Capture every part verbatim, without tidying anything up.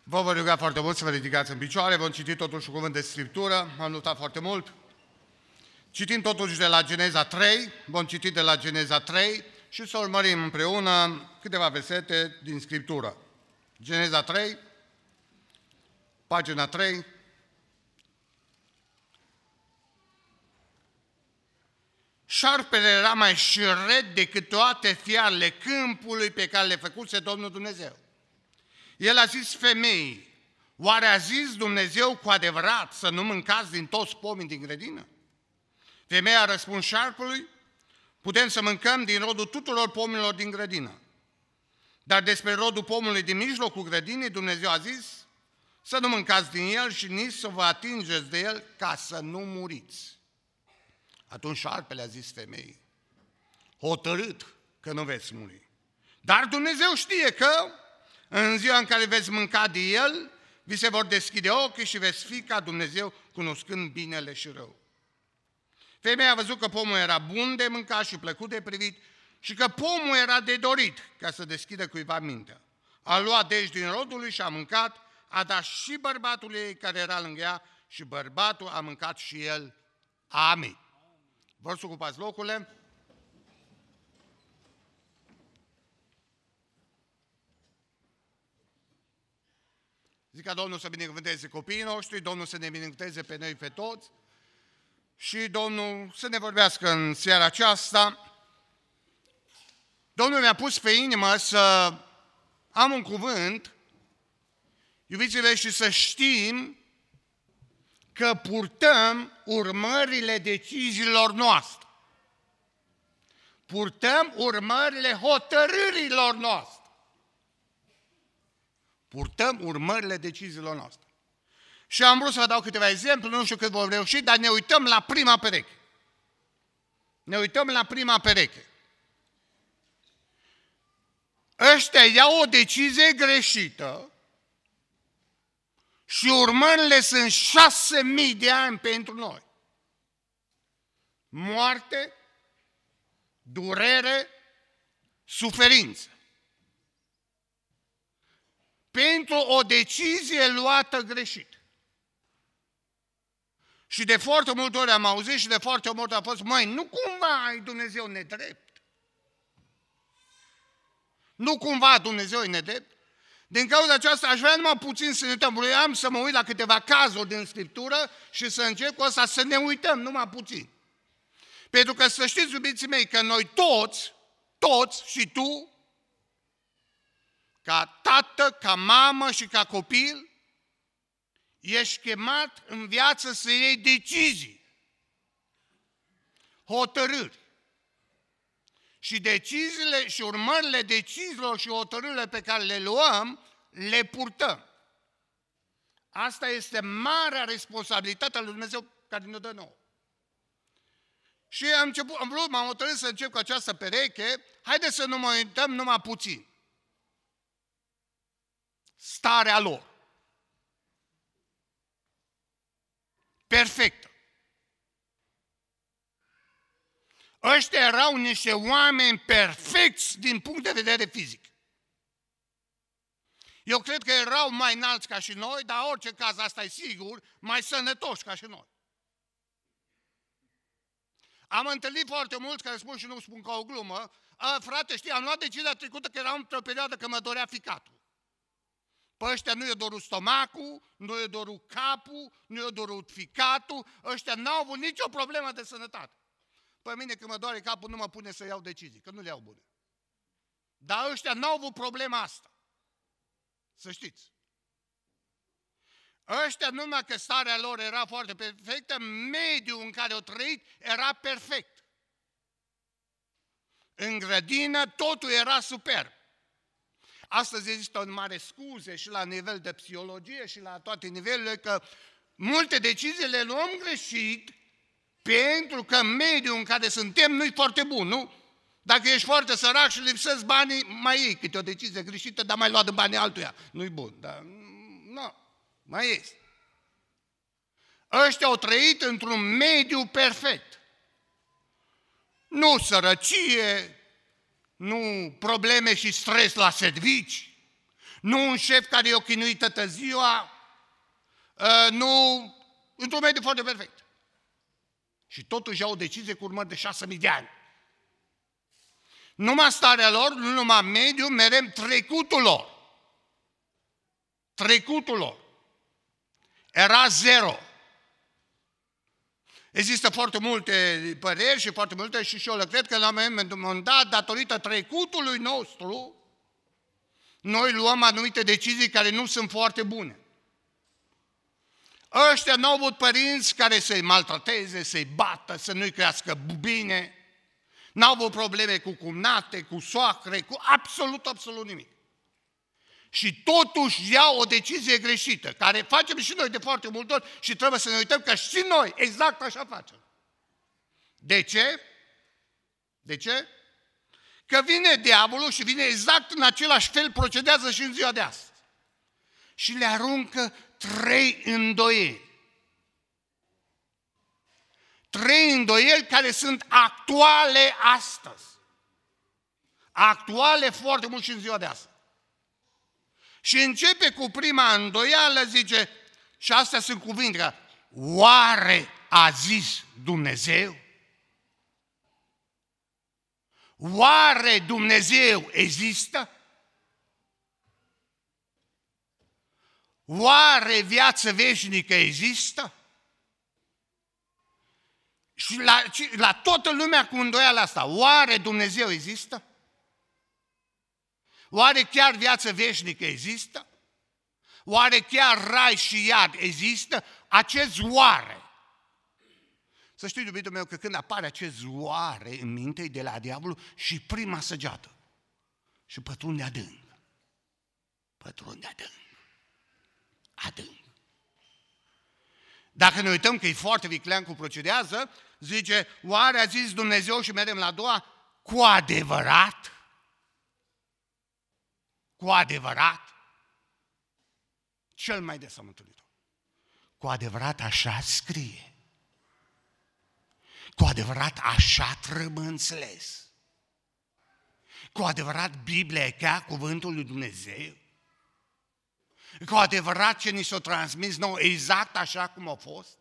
Vă voi ruga foarte mult să vă ridicați în picioare, vom citi totuși un cuvânt de Scriptură, m-am notat foarte mult. Citim totuși de la Geneza trei, vom citi de la Geneza trei și să urmărim împreună câteva versete din Scriptură. Geneza trei, pagina trei. Șarpele era mai șiret decât toate fiarele câmpului pe care le făcuse Domnul Dumnezeu. El a zis femeii, oare a zis Dumnezeu cu adevărat să nu mâncați din toți pomii din grădină? Femeia a răspuns șarpului, putem să mâncăm din rodul tuturor pomilor din grădină. Dar despre rodul pomului din mijlocul grădinii, Dumnezeu a zis să nu mâncați din el și nici să vă atingeți de el ca să nu muriți. Atunci șarpele a zis femeii, hotărât că nu veți muri. Dar Dumnezeu știe că în ziua în care veți mânca de el, vi se vor deschide ochii și veți fi ca Dumnezeu, cunoscând binele și rău. Femeia a văzut că pomul era bun de mâncat și plăcut de privit și că pomul era de dorit ca să deschidă cuiva mintea. A luat deci din rodul lui și a mâncat, a dat și bărbatul ei care era lângă ea și bărbatul a mâncat și el. Amin. Vă să ocupați locurile. Zic ca Domnul să binecuvânteze copiii noștri, Domnul să ne binecuvânteze pe noi pe toți și Domnul să ne vorbească în seara aceasta. Domnul mi-a pus pe inimă să am un cuvânt, iubiți-vă, și să știm că purtăm urmările deciziilor noastre. Purtăm urmările hotărârilor noastre. Purtăm urmările deciziilor noastre. Și am vrut să vă dau câteva exemple, nu știu cât vom reuși, dar ne uităm la prima pereche. Ne uităm la prima pereche. Ăștia iau o decizie greșită și urmările sunt șase mii de ani pentru noi. Moarte, durere, suferință. Pentru o decizie luată greșit. Și de foarte multe ori am auzit și de foarte multe ori a fost, măi, nu cumva ai Dumnezeu nedrept? Nu cumva Dumnezeu e nedrept? Din cauza aceasta aș vrea numai puțin să ne uităm. Vreau să mă uit la câteva cazuri din Scriptură și să încep cu asta să ne uităm numai puțin. Pentru că să știți, iubiții mei, că noi toți, toți și tu, ca tată, ca mamă și ca copil, ești chemat în viață să iei decizii, hotărâri. Și deciziile și urmările deciziilor și hotărârile pe care le luăm, le purtăm. Asta este marea responsabilitate a lui Dumnezeu care ne dă nouă. Și am, început, am vrut, m-am hotărât să încep cu această pereche, haideți să nu mă uităm numai puțin. Starea lor. Perfectă. Ăștia erau niște oameni perfecți din punct de vedere fizic. Eu cred că erau mai înalți ca și noi, dar în orice caz, asta e sigur, mai sănătoși ca și noi. Am întâlnit foarte mulți care spun și nu spun ca o glumă, a, frate, știi, am luat decizia trecută că eram într-o perioadă că mă dorea ficatul. Pe ăștia nu i-a dorut stomacul, nu i-a dorut capul, nu i-a dorut ficatul, ăștia n-au avut nicio problemă de sănătate. Pe mine când mă doare capul nu mă pune să iau decizii, că nu le iau bune. Dar ăștia n-au avut problema asta. Să știți. Ăștia numai că starea lor era foarte perfectă, mediul în care au trăit era perfect. În grădină totul era superb. Astăzi există o mare scuze și la nivel de psihologie și la toate nivelurile că multe decizii le luăm greșit pentru că mediul în care suntem nu-i foarte bun, nu? Dacă ești foarte sărac și lipsesc banii, mai iei câte o decizie greșită, dar mai lua de banii altuia. Nu-i bun, dar nu, mai este. Ăștia au trăit într-un mediu perfect. Nu sărăcie, nu probleme și stres la servici, nu un șef care i-a chinuit toată ziua, nu, într-un mediu foarte perfect. Și totuși au o decizie cu urmări de șase mii de ani. Numai starea lor, nu numai mediul, mereu trecutul lor. Trecutul lor. Era zero. Există foarte multe păreri și foarte multe și și eu le cred că la un moment dat, datorită trecutului nostru, noi luăm anumite decizii care nu sunt foarte bune. Ăștia n-au avut părinți care să-i maltrateze, să-i bată, să nu-i crească bine. N-au avut probleme cu cumnate, cu soacre, cu absolut, absolut nimic. Și totuși iau o decizie greșită, care facem și noi de foarte multe ori și trebuie să ne uităm că și noi exact așa facem. De ce? De ce? Că vine diavolul și vine exact în același fel, procedează și în ziua de astăzi. Și le aruncă trei îndoieli. Trei îndoieli care sunt actuale astăzi. Actuale foarte mult și în ziua de astăzi. Și începe cu prima îndoială, zice, și astea sunt cuvinte, că oare a zis Dumnezeu? Oare Dumnezeu există? Oare viață veșnică există? Și la, la toată lumea cu îndoiala asta, oare Dumnezeu există? Oare chiar viață veșnică există? Oare chiar rai și iad există? Acest oare. Să știi, iubitul meu, că când apare acest oare în minte de la diavolul și prima săgeată și pătrunde adânc. Pătrunde adânc. Adânc. Dacă ne uităm că e foarte viclean cum procedează, zice, oare a zis Dumnezeu și mergem la a doua, cu adevărat? Cu adevărat? Cel mai des am întâlnit-o. Cu adevărat așa scrie. Cu adevărat așa trebuie înțeles. Cu adevărat Biblia e chiar cuvântul lui Dumnezeu. Cu adevărat ce ni s-a transmis nouă exact așa cum a fost.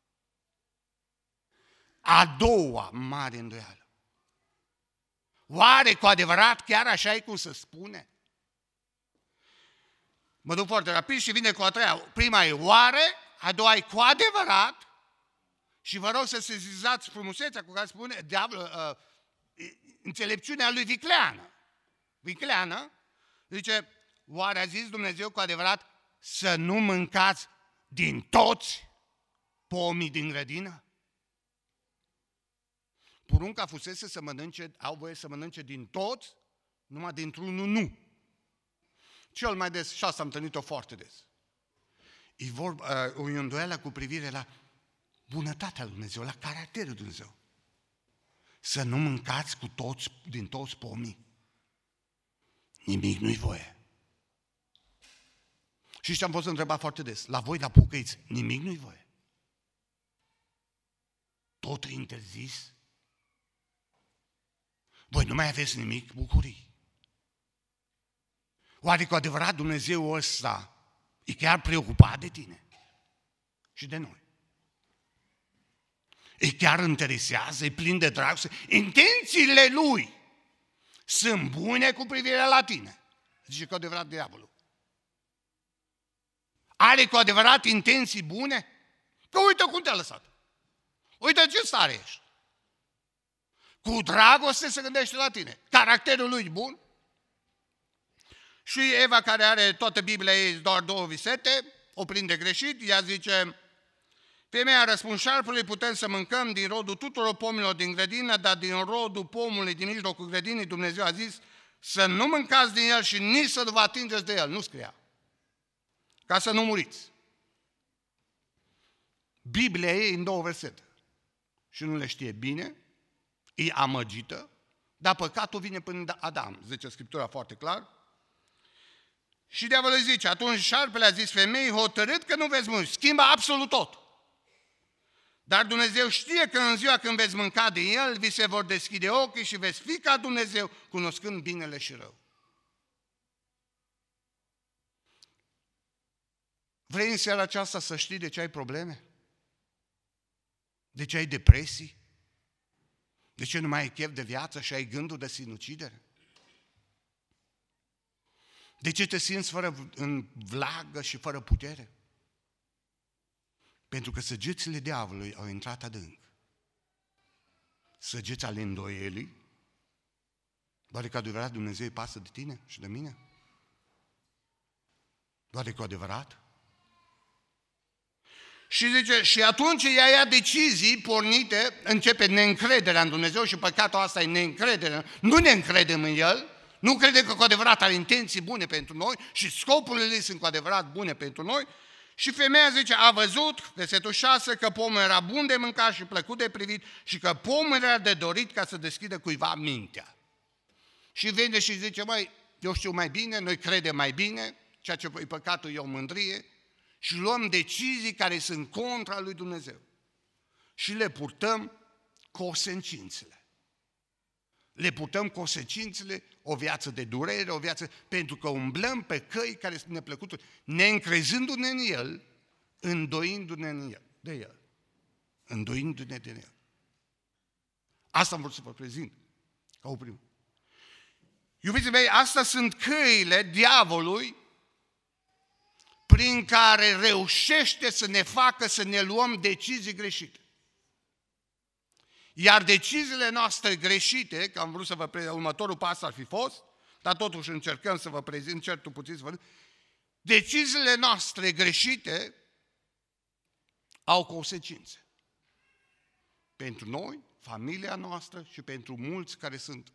A doua mare îndoială. Oare cu adevărat chiar așa e cum se spune? Mă duc foarte rapid și vine cu a treia. Prima e oare, a doua e cu adevărat și vă rog să sezizați frumusețea cu care spune diavolul, uh, înțelepciunea lui vicleană. Vicleană, zice, oare a zis Dumnezeu cu adevărat să nu mâncați din toți pomii din grădină? Porunca fusese să mănânce, au voie să mănânce din toți, numai dintr-unul nu. Cel mai des, și asta am întâlnit-o foarte des. E vorba, uh, o îndoială cu privire la bunătatea lui Dumnezeu, la caracterul lui Dumnezeu. Să nu mâncați cu toți, din toți pomii. Nimic nu-i voie. Și ce am fost întrebat foarte des, la voi, la pocăiți, nimic nu-i voie. Tot e interzis. Voi nu mai aveți nimic bucurii. Oare cu adevărat Dumnezeu ăsta e chiar preocupat de tine și de noi? E chiar interesează, e plin de dragoste. Intențiile lui sunt bune cu privire la tine. Zice cu adevărat diavolul. Are cu adevărat intenții bune? Că uite cum te-a lăsat. Uite ce stare ești. Cu dragoste se gândește la tine. Caracterul lui e bun. Și Eva, care are toată Biblia ei, doar două visete, o prinde greșit, ea zice, femeia a răspuns șarpului, putem să mâncăm din rodul tuturor pomilor din grădină, dar din rodul pomului din mijlocul grădinii, Dumnezeu a zis, să nu mâncați din el și nici să nu vă atingeți de el, nu scria. Ca să nu muriți. Biblia ei în două versete. Și nu le știe bine, e amăgită, dar păcatul vine până Adam, zice Scriptura foarte clar. Și diavolul zice, atunci șarpele a zis femeii, hotărât că nu veți muri, schimbă absolut tot. Dar Dumnezeu știe că în ziua când veți mânca din el, vi se vor deschide ochii și veți fi ca Dumnezeu, cunoscând binele și rău. Vrei în seara aceasta să știi de ce ai probleme? De ce ai depresii? De ce nu mai ai chef de viață și ai gândul de sinucidere? De ce te simți fără în vlagă și fără putere? Pentru că săgețile diavolului au intrat adânc. Săgeți ale îndoielii. Doar că adevărat Dumnezeu îi pasă de tine și de mine? Doar cu adevărat? Și zice, și atunci ea ia decizii pornite, începe neîncrederea în Dumnezeu și păcatul asta e neîncrederea. Nu ne încredem în El, nu credem că cu adevărat are intenții bune pentru noi și scopurile lui sunt cu adevărat bune pentru noi. Și femeia zice, a văzut, versetul șase, că pomul era bun de mâncat și plăcut de privit și că pomul era de dorit ca să deschidă cuiva mintea. Și vine și zice, măi, eu știu mai bine, noi credem mai bine, ceea ce e păcatul e o mândrie, și luăm decizii care sunt contra lui Dumnezeu. Și le purtăm consecințele. Le purtăm consecințele, o viață de durere, o viață, pentru că umblăm pe căi care sunt neplăcute, neîncrezându-ne în El, îndoindu-ne în El, de El. Îndoindu-ne de El. Asta am vrut să vă prezint, ca o primă. Iubiții mei, astea sunt căile diavolului prin care reușește să ne facă să ne luăm decizii greșite. Iar deciziile noastre greșite, că am vrut să vă prezint, următorul pas ar fi fost, dar totuși încercăm să vă prezint, încerc tu puțin să vă deciziile noastre greșite au consecințe. Pentru noi, familia noastră și pentru mulți care sunt.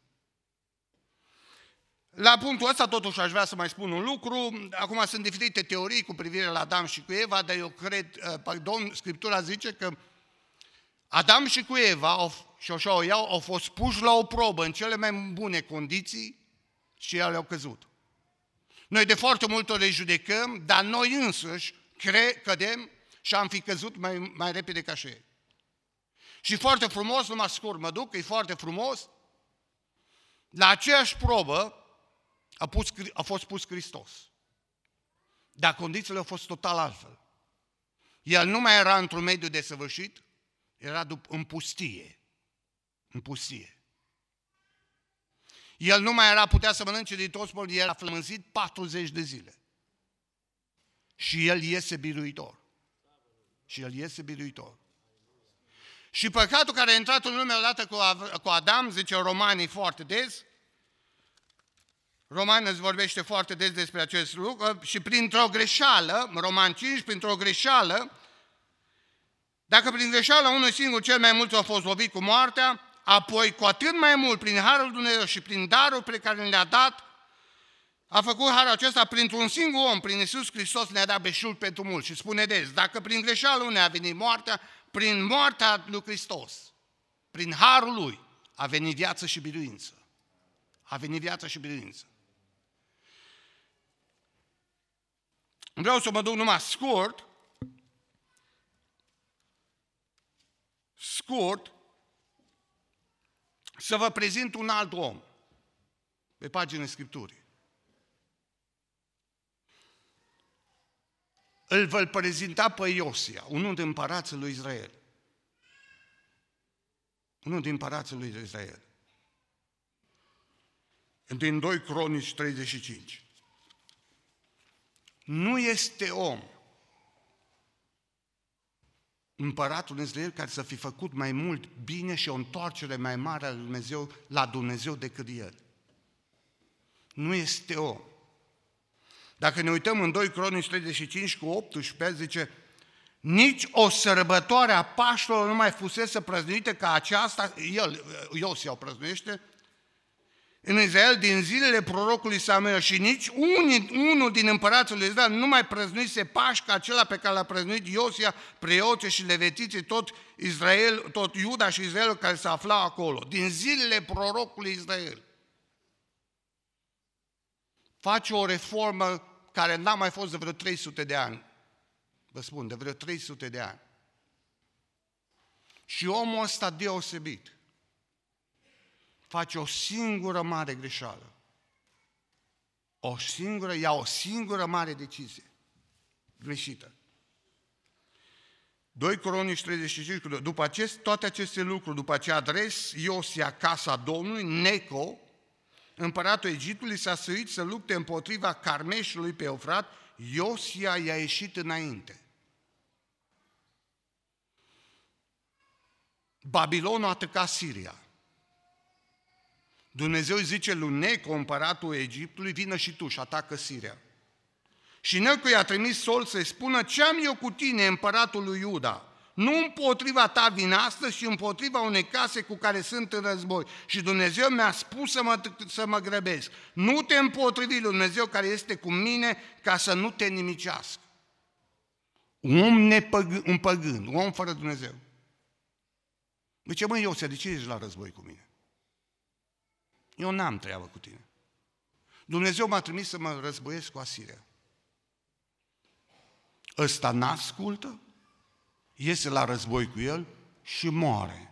La punctul ăsta totuși aș vrea să mai spun un lucru. Acum sunt diferite teorii cu privire la Adam și cu Eva, dar eu cred, pardon, Scriptura zice că Adam și cu Eva, și așa o iau, au fost puși la o probă în cele mai bune condiții și ele au căzut. Noi de foarte multe ori le judecăm, dar noi însuși cre- cădem și am fi căzut mai, mai repede ca și ei. Și foarte frumos, numai scurt mă duc, e foarte frumos, la aceeași probă a, pus, a fost pus Hristos. Dar condițiile au fost total altfel. El nu mai era într-un mediu desăvârșit, era în pustie. În pustie. El nu mai era, putea să mănânce din toți porumbii, el era flămânzit patruzeci de zile. Și el iese biruitor. Și el iese biruitor. Și păcatul care a intrat în lume odată cu Adam, zice Romanii foarte des, Roman îți vorbește foarte des despre acest lucru, și printr-o greșeală, Roman cinci, printr-o greșeală, dacă prin greșeala unui singur cel mai mulți au fost lovit cu moartea, apoi cu atât mai mult prin harul Dumnezeu și prin darul pe care le-a dat, a făcut harul acesta printr-un singur om, prin Iisus Hristos ne-a dat beșul pentru mulți. Și spune des, dacă prin greșeala unei a venit moartea, prin moartea lui Hristos, prin harul lui, a venit viață și biruință. A venit viață și biruință. Vreau să mă duc numai scurt, scurt, să vă prezint un alt om pe paginile Scripturii. Îl voi prezenta pe Iosia, unul din împărații lui Israel. Unul din împărații lui Israel. Din doi Cronici treizeci și cinci. Nu este om, împăratul Israel, care să fi făcut mai mult bine și o întoarcere mai mare a lui Dumnezeu, la Dumnezeu decât el. Nu este om. Dacă ne uităm în doi Cronici treizeci și cinci cu optsprezece, zice, nici o sărbătoare a Paștelor nu mai fusese prăznuită ca aceasta, el, Iosia o prăznuiește, în Israel din zilele prorocului Samuel, și nici unii, unul din împărații lui Israel nu mai prăznuise Paști ca acela pe care l-a prăznuit Iosia, preoții și levitiții, tot Israel, tot Iuda și Israel care se afla acolo, din zilele prorocului Israel. Face o reformă care n-a mai fost de vreo trei sute de ani. Vă spun, de vreo trei sute de ani. Și omul ăsta deosebit face o singură mare greșeală. O singură, ia o singură mare decizie. greșită. doi Cronici treizeci și cinci, după acest, toate aceste lucruri, după ce a adres Iosia casa Domnului, Neco, împăratul Egiptului, s-a sărit să lupte împotriva Carmeșului pe Eufrat, Iosia i-a ieșit înainte. Babilonul a atacat Siria. Dumnezeu îi zice lui Neco, împăratul Egiptului, vină și tu și atacă Siria. Și Neco i-a trimis Sol să-i spună, ce am eu cu tine, împăratul lui Iuda? Nu împotriva ta vin astăzi, ci împotriva unei case cu care sunt în război. Și Dumnezeu mi-a spus să mă, să mă grăbesc. Nu te împotrivi lui Dumnezeu care este cu mine, ca să nu te nimicească. Un om nepăgân, un păgân, un om fără Dumnezeu. Zice, măi Iosea, de ce ești la război cu mine? Eu n-am treabă cu tine. Dumnezeu m-a trimis să mă războiesc cu Asiria. Ăsta n-ascultă, iese la război cu el și moare.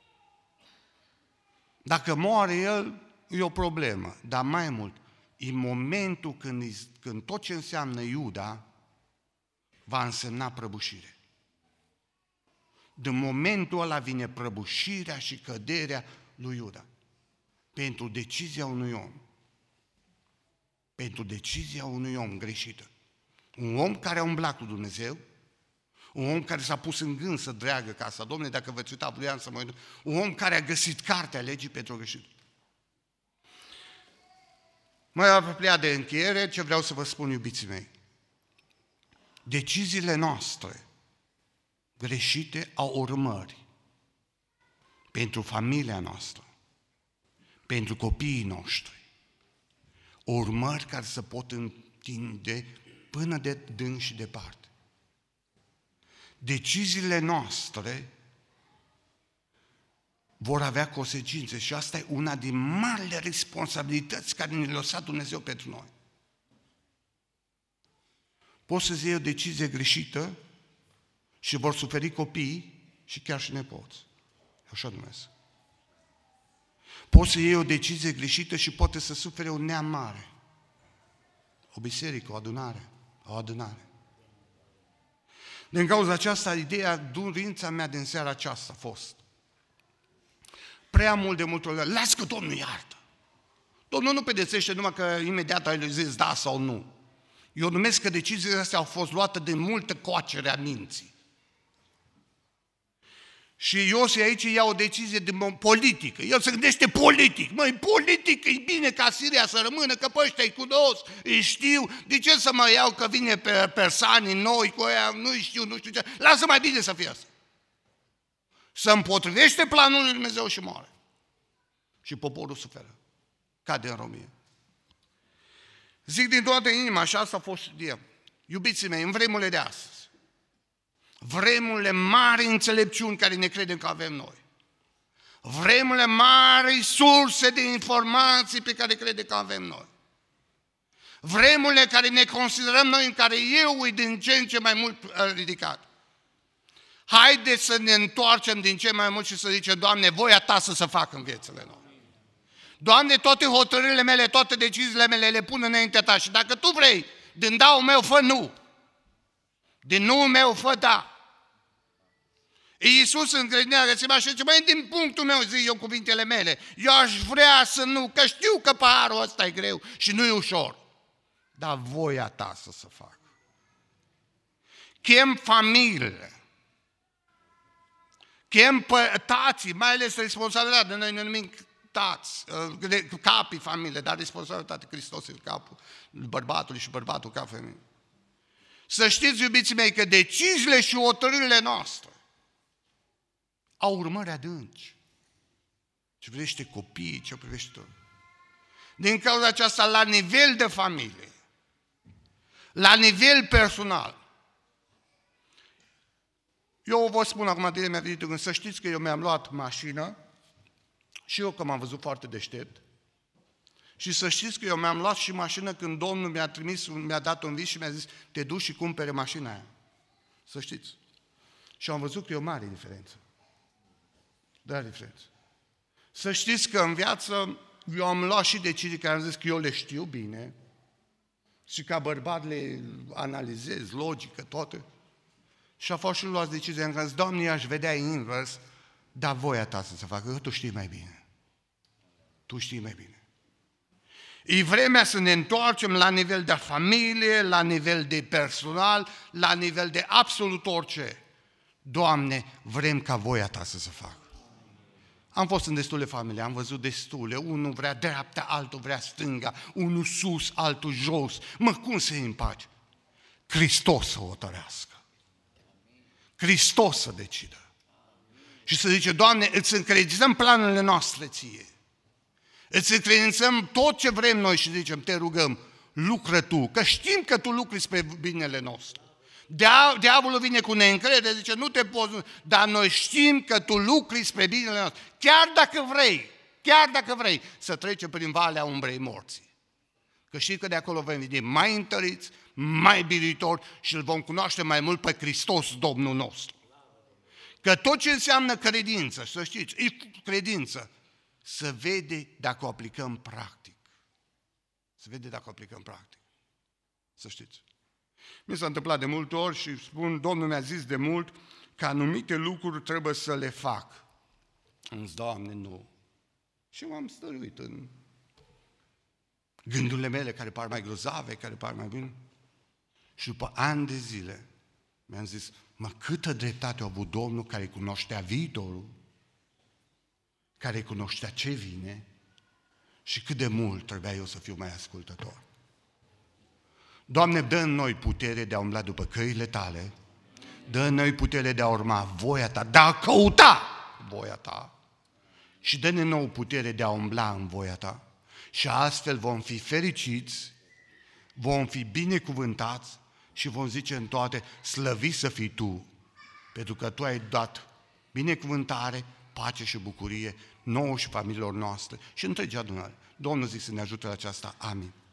Dacă moare el, e o problemă, dar mai mult, e momentul când, când tot ce înseamnă Iuda va însemna prăbușire. Din momentul ăla vine prăbușirea și căderea lui Iuda. Pentru decizia unui om. Pentru decizia unui om greșită. Un om care a umblat cu Dumnezeu, un om care s-a pus în gând să dreagă casa Domnului, dacă veți uita, vreau să mă uit, un om care a găsit cartea legii pentru greșit. Mă apropia de încheiere, ce vreau să vă spun, iubiții mei. Deciziile noastre greșite au urmări pentru familia noastră, pentru copiii noștri, urmări care se pot întinde până de dâng și departe. Deciziile noastre vor avea consecințe și asta e una din marile responsabilități care ne-a lăsat Dumnezeu pentru noi. Poți să-ți iei o decizie greșită și vor suferi copiii și chiar și nepoți. Așa Dumnezeu. Poți să iei o decizie greșită și poate să sufere un neam mare. O biserică, o adunare, o adunare. Din cauza aceasta, ideea, dorința mea din seara aceasta a fost prea mult de multe ori, las că Domnul iartă. Domnul nu pedepsește numai că imediat ai zis da sau nu. Eu numesc că deciziile astea au fost luate de multă coacere a minții. Și Iosia aici ia o decizie de politică. El se gândește politic. Măi, politic, e bine ca Siria să rămână, că pe ăștia îi cunosc, îi știu. De ce să mă iau că vine pe persanii noi cu aia, nu știu, nu știu ce. Lasă mai bine să fie asta. Se împotrivește planul lui Dumnezeu și moare. Și poporul suferă. Cade în robie. Zic din toată inima, și asta a fost studiat. Iubiții mei, în vremurile de astăzi, vremurile mari înțelepciuni care ne credem că avem noi, vremurile mari surse de informații pe care credem că avem noi, vremurile care ne considerăm noi, în care eu îi din ce în ce mai mult ridicat. Haideți să ne întoarcem din ce mai mult și să zicem, Doamne, voia Ta să se facă în viețile noastre. Doamne, toate hotărârile mele, toate deciziile mele le pun înaintea Ta și dacă Tu vrei, din da-ul meu, fă nu. Din nu meu, fă da. Iisus în grădina Ghețimani și zice, măi, din punctul meu, zic eu cuvintele mele, eu aș vrea să nu, că știu că paharul ăsta e greu și nu e ușor, dar voia Ta să se facă. Chem familiile, chem tații, mai ales responsabilitatea, noi ne numim tați, capii familie, dar responsabilitatea Hristos e capul bărbatului și bărbatul ca femeie. Să știți, iubiții mei, că deciziile și hotărârile noastre au urmări adânci. Ce privește copiii, ce privește tot. Din cauza aceasta, la nivel de familie, la nivel personal, eu vă spun acum, de mi-a venit gând, să știți că eu mi-am luat mașină și eu că m-am văzut foarte deștept. Și să știți că eu mi-am luat și mașină când Domnul mi-a trimis, mi-a dat un vis și mi-a zis, te duci și cumpere mașina aia. Să știți. Și am văzut că e o mare diferență. Da, diferență. Să știți că în viață eu am luat și decizii care am zis că eu le știu bine Și ca bărbat le analizez, logică, toate. Și a fost și luați decizia în care, Doamne, eu aș vedea invers, dar voia ta să se facă, că tu știi mai bine. Tu știi mai bine. E vremea să ne întoarcem la nivel de familie, la nivel de personal, la nivel de absolut orice. Doamne, vrem ca voia ta să se facă. Am fost în destule familie, am văzut destule, unul vrea dreapta, altul vrea stânga, unul sus, altul jos. Mă, cum să îi împaci? Hristos să o tărească. Hristos să decidă. Și să zice, Doamne, îți încredințăm planurile noastre ție. Îți încredințăm tot ce vrem noi și zicem, te rugăm, lucră tu, că știm că tu lucri spre binele nostru. Diavolul vine cu neîncredere, zice, nu te poți, dar noi știm că tu lucri spre binele nostru. Chiar dacă vrei, chiar dacă vrei să trecem prin valea umbrei morții. Că știi că de acolo vom veni mai întăriți, mai biruitori și îl vom cunoaște mai mult pe Hristos, Domnul nostru. Că tot ce înseamnă credință, să știți, e credință, să vede dacă o aplicăm practic. Să vede dacă o aplicăm practic. Să știți. Mi s-a întâmplat de multe ori și spun, Domnul mi-a zis de mult că anumite lucruri trebuie să le fac. Îmi zic, Doamne, nu. Și m-am stăruit în gândurile mele care par mai grozave, care par mai bine. Și după ani de zile mi-am zis, mă, câtă dreptate a avut Domnul care cunoștea viitorul, care cunoștea ce vine și cât de mult trebuia eu să fiu mai ascultător. Doamne, dă în noi putere de a umbla după căile tale, dă în noi putere de a urma voia ta, de a căuta voia ta și dă-ne nouă putere de a umbla în voia ta. Și astfel vom fi fericiți, vom fi binecuvântați și vom zice în toate, slăvit să fii tu, pentru că tu ai dat binecuvântare, pace și bucurie nouă și familiilor noastre și întregii adunări. Domnul zic să ne ajute la aceasta. Amin.